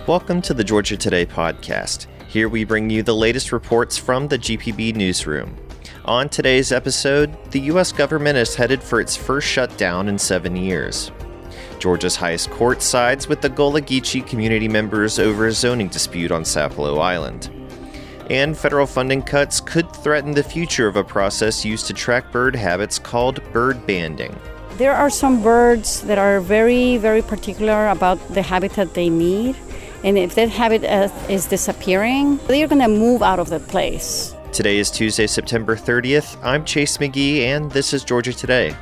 Welcome to the Georgia Today podcast. Here we bring you the latest reports from the GPB newsroom. On today's episode, the U.S. government is headed for its first shutdown in 7 years. Georgia's highest court sides with the Gullah Geechee community members over a zoning dispute on Sapelo Island. And federal funding cuts could threaten the future of a process used to track bird habits called bird banding. There are some birds that are very, very particular about the habitat they need. And if that habitat is disappearing, they're going to move out of the place. Today is Tuesday, September 30th. I'm Chase McGee, and this is Georgia Today.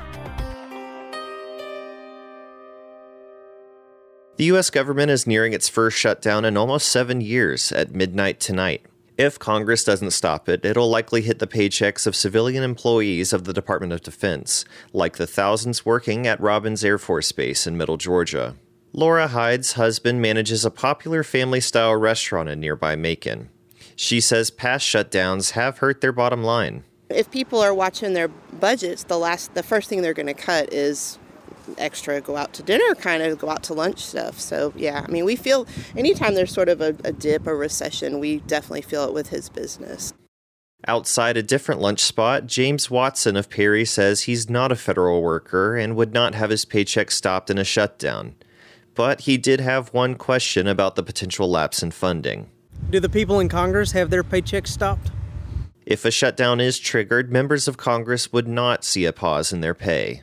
The U.S. government is nearing its first shutdown in almost 7 years at midnight tonight. If Congress doesn't stop it, it'll likely hit the paychecks of civilian employees of the Department of Defense, like the thousands working at Robins Air Force Base in Middle Georgia. Laura Hyde's husband manages a popular family-style restaurant in nearby Macon. She says past shutdowns have hurt their bottom line. If people are watching their budgets, the first thing they're going to cut is extra go out to dinner, kind of go out to lunch stuff. So, yeah, I mean, we feel anytime there's sort of a dip or recession, we definitely feel it with his business. Outside a different lunch spot, James Watson of Perry says he's not a federal worker and would not have his paycheck stopped in a shutdown. But he did have one question about the potential lapse in funding. Do the people in Congress have their paychecks stopped? If a shutdown is triggered, members of Congress would not see a pause in their pay.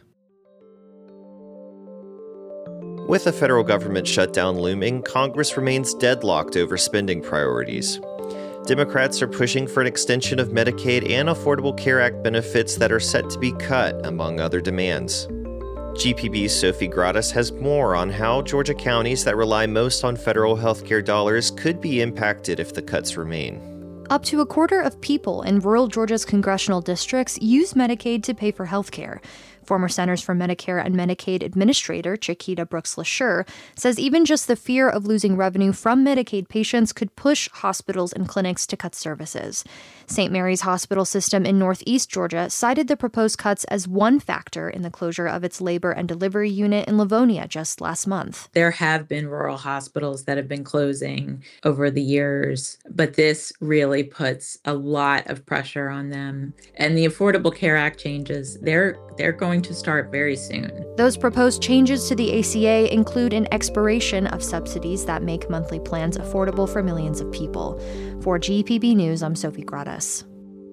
With a federal government shutdown looming, Congress remains deadlocked over spending priorities. Democrats are pushing for an extension of Medicaid and Affordable Care Act benefits that are set to be cut, among other demands. GPB's Sophie Gratis has more on how Georgia counties that rely most on federal healthcare dollars could be impacted if the cuts remain. Up to a quarter of people in rural Georgia's congressional districts use Medicaid to pay for health care. Former Centers for Medicare and Medicaid Administrator Chiquita Brooks-LaSure says even just the fear of losing revenue from Medicaid patients could push hospitals and clinics to cut services. St. Mary's Hospital System in Northeast Georgia cited the proposed cuts as one factor in the closure of its labor and delivery unit in Livonia just last month. There have been rural hospitals that have been closing over the years, but this really puts a lot of pressure on them. And the Affordable Care Act changes, they're going to start very soon. Those proposed changes to the ACA include an expiration of subsidies that make monthly plans affordable for millions of people. For GPB News, I'm Sophie Gratis.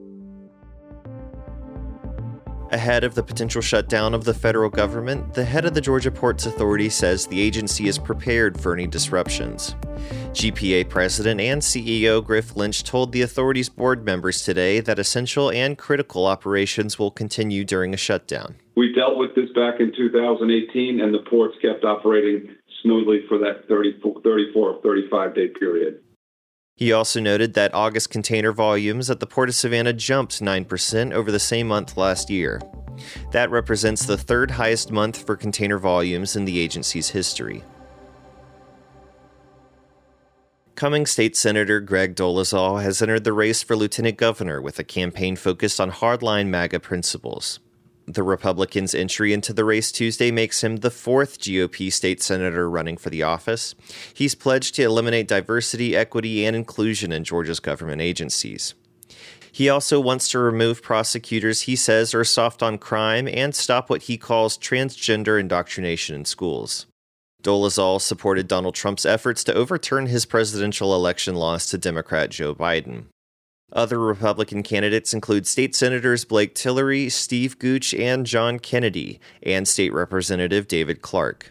Ahead of the potential shutdown of the federal government, the head of the Georgia Ports Authority says the agency is prepared for any disruptions. GPA President and CEO Griff Lynch told the authority's board members today that essential and critical operations will continue during a shutdown. We dealt with this back in 2018, and the ports kept operating smoothly for that 34 or 35-day period. He also noted that August container volumes at the Port of Savannah jumped 9% over the same month last year. That represents the third highest month for container volumes in the agency's history. Cummings State Senator Greg Dolezal has entered the race for lieutenant governor with a campaign focused on hardline MAGA principles. The Republican's entry into the race Tuesday makes him the fourth GOP state senator running for the office. He's pledged to eliminate diversity, equity, and inclusion in Georgia's government agencies. He also wants to remove prosecutors he says are soft on crime and stop what he calls transgender indoctrination in schools. Dolezal supported Donald Trump's efforts to overturn his presidential election loss to Democrat Joe Biden. Other Republican candidates include State Senators Blake Tillery, Steve Gooch, and John Kennedy, and State Representative David Clark.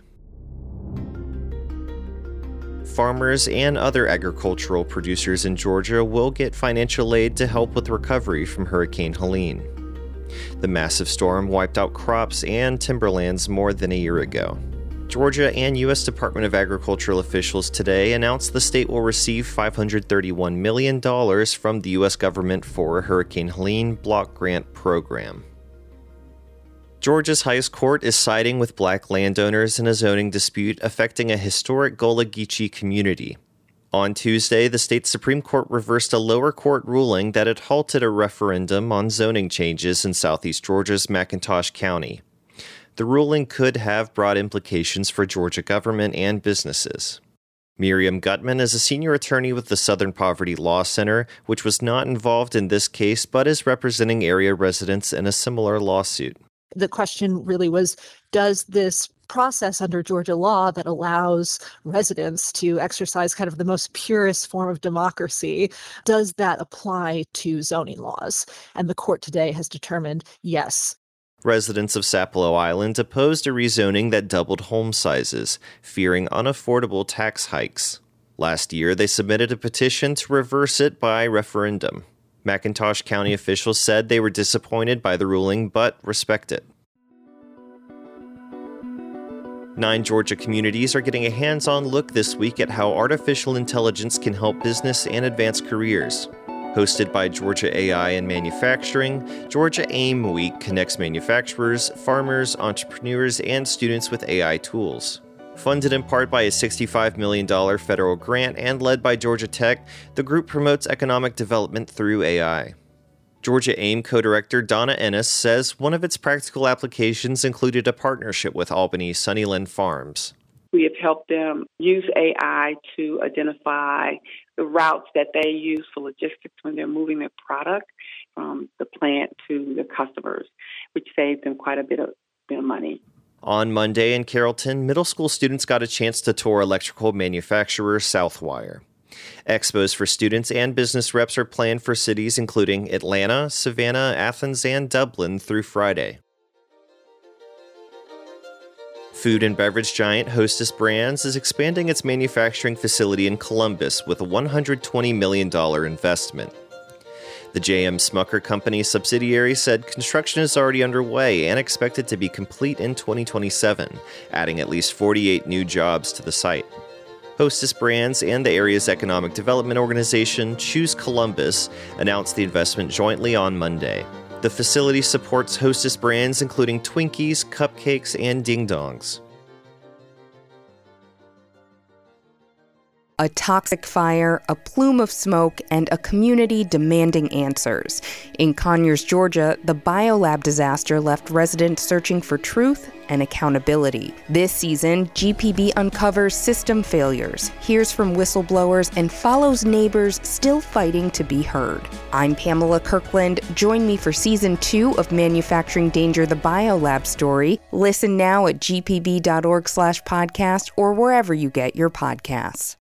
Farmers and other agricultural producers in Georgia will get financial aid to help with recovery from Hurricane Helene. The massive storm wiped out crops and timberlands more than a year ago. Georgia and U.S. Department of Agricultural officials today announced the state will receive $531 million from the U.S. government for a Hurricane Helene block grant program. Georgia's highest court is siding with black landowners in a zoning dispute affecting a historic Gullah Geechee community. On Tuesday, the state Supreme Court reversed a lower court ruling that had halted a referendum on zoning changes in southeast Georgia's McIntosh County. The ruling could have broad implications for Georgia government and businesses. Miriam Gutman is a senior attorney with the Southern Poverty Law Center, which was not involved in this case but is representing area residents in a similar lawsuit. The question really was, does this process under Georgia law that allows residents to exercise kind of the most purest form of democracy, does that apply to zoning laws? And the court today has determined yes. Residents of Sapelo Island opposed a rezoning that doubled home sizes, fearing unaffordable tax hikes. Last year, they submitted a petition to reverse it by referendum. McIntosh County officials said they were disappointed by the ruling, but respect it. 9 Georgia communities are getting a hands-on look this week at how artificial intelligence can help business and advance careers. Hosted by Georgia AI and Manufacturing, Georgia AIM Week connects manufacturers, farmers, entrepreneurs, and students with AI tools. Funded in part by a $65 million federal grant and led by Georgia Tech, the group promotes economic development through AI. Georgia AIM co-director Donna Ennis says one of its practical applications included a partnership with Albany Sunnyland Farms. We have helped them use AI to identify the routes that they use for logistics when they're moving their product from the plant to the customers, which saves them quite a bit of money. On Monday in Carrollton, middle school students got a chance to tour electrical manufacturer Southwire. Expos for students and business reps are planned for cities including Atlanta, Savannah, Athens, and Dublin through Friday. Food and beverage giant Hostess Brands is expanding its manufacturing facility in Columbus with a $120 million investment. The J.M. Smucker Company subsidiary said construction is already underway and expected to be complete in 2027, adding at least 48 new jobs to the site. Hostess Brands and the area's economic development organization, Choose Columbus, announced the investment jointly on Monday. The facility supports Hostess brands including Twinkies, cupcakes, and Ding Dongs. A toxic fire, a plume of smoke, and a community demanding answers. In Conyers, Georgia, the biolab disaster left residents searching for truth and accountability. This season, GPB uncovers system failures, hears from whistleblowers, and follows neighbors still fighting to be heard. I'm Pamela Kirkland. Join me for Season 2 of Manufacturing Danger, the Biolab story. Listen now at gpb.org/podcast or wherever you get your podcasts.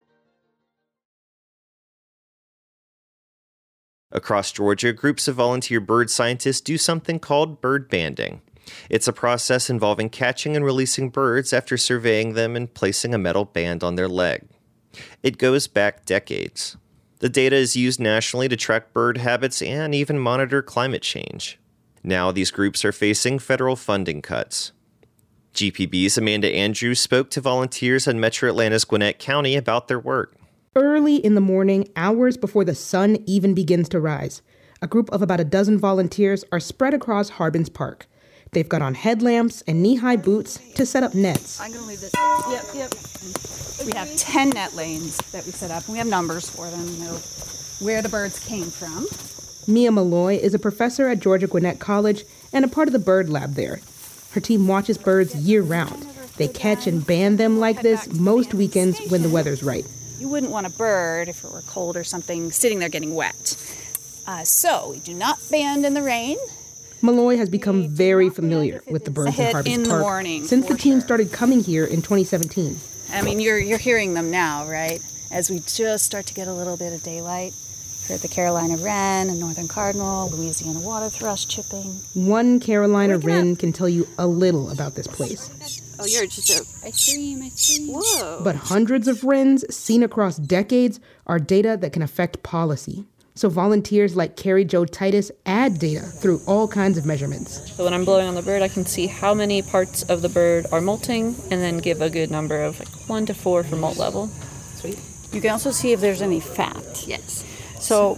Across Georgia, groups of volunteer bird scientists do something called bird banding. It's a process involving catching and releasing birds after surveying them and placing a metal band on their leg. It goes back decades. The data is used nationally to track bird habits and even monitor climate change. Now these groups are facing federal funding cuts. GPB's Amanda Andrews spoke to volunteers in Metro Atlanta's Gwinnett County about their work. Early in the morning, hours before the sun even begins to rise, a group of about a dozen volunteers are spread across Harbins Park. They've got on headlamps and knee-high boots to set up nets. I'm going to leave this. Yep. We have 10 net lanes that we set up, and we have numbers for them, you know, where the birds came from. Mia Malloy is a professor at Georgia Gwinnett College and a part of the bird lab there. Her team watches birds year-round. They catch and band them like this most weekends when the weather's right. You wouldn't want a bird, if it were cold or something, sitting there getting wet. So we do not band in the rain. Malloy has become very familiar with the birds in Harbins Park since the team started coming here in 2017. I mean, you're hearing them now, right? As we just start to get a little bit of daylight. Heard the Carolina wren, a northern cardinal, Louisiana water thrush chipping. One Carolina wren can tell you a little about this place. Oh, you're just I stream. Whoa. But hundreds of wrens seen across decades are data that can affect policy. So volunteers like Carrie Jo Titus add data through all kinds of measurements. So when I'm blowing on the bird, I can see how many parts of the bird are molting and then give a good number of 1 to 4 for molt level. Sweet. You can also see if there's any fat. Yes. So...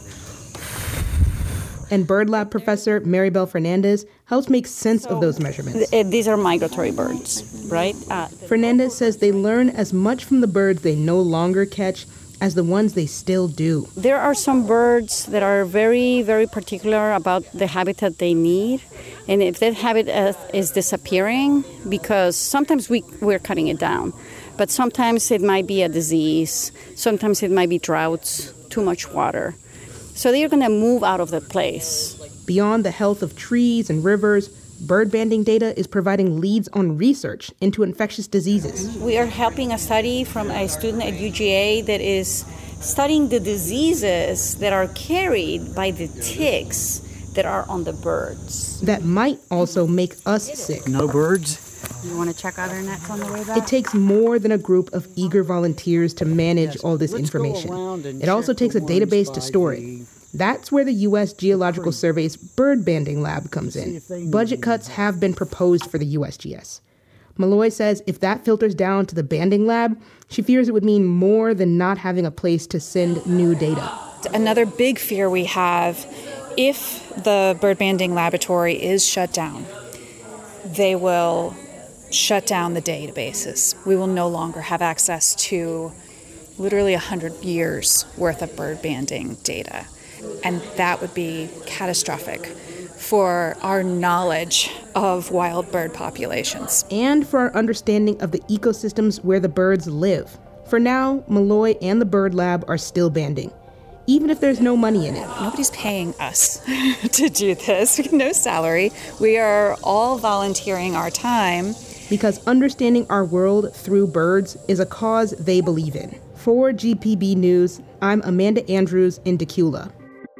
And Bird Lab professor Maribel Fernandez helps make sense of those measurements. These are migratory birds, right? Fernandez says they learn as much from the birds they no longer catch as the ones they still do. There are some birds that are very, very particular about the habitat they need. And if that habitat is disappearing, because sometimes we're cutting it down, but sometimes it might be a disease, sometimes it might be droughts, too much water. So they're going to move out of the place. Beyond the health of trees and rivers, bird banding data is providing leads on research into infectious diseases. We are helping a study from a student at UGA that is studying the diseases that are carried by the ticks that are on the birds. That might also make us sick. No birds? You want to check other nets on the way back? It takes more than a group of eager volunteers to manage all this information. It also takes a database to store it. That's where the U.S. Geological Survey's bird banding lab comes in. Budget cuts have been proposed for the USGS. Malloy says if that filters down to the banding lab, she fears it would mean more than not having a place to send new data. Another big fear we have, if the bird banding laboratory is shut down, they will shut down the databases. We will no longer have access to literally 100 years worth of bird banding data. And that would be catastrophic for our knowledge of wild bird populations. And for our understanding of the ecosystems where the birds live. For now, Malloy and the Bird Lab are still banding, even if there's no money in it. Nobody's paying us to do this. No salary. We are all volunteering our time. Because understanding our world through birds is a cause they believe in. For GPB News, I'm Amanda Andrews in Decula.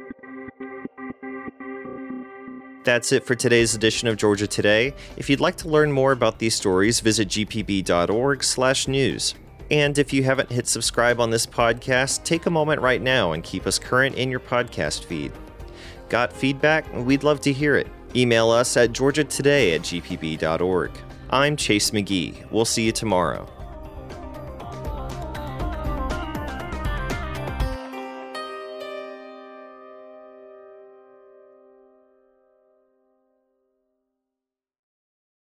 That's it for today's edition of Georgia Today. If you'd like to learn more about these stories, visit gpb.org/news. And if you haven't hit subscribe on this podcast, take a moment right now and keep us current in your podcast feed. Got feedback? We'd love to hear it. Email us at georgiatoday@gpb.org. I'm Chase McGee. We'll see you tomorrow.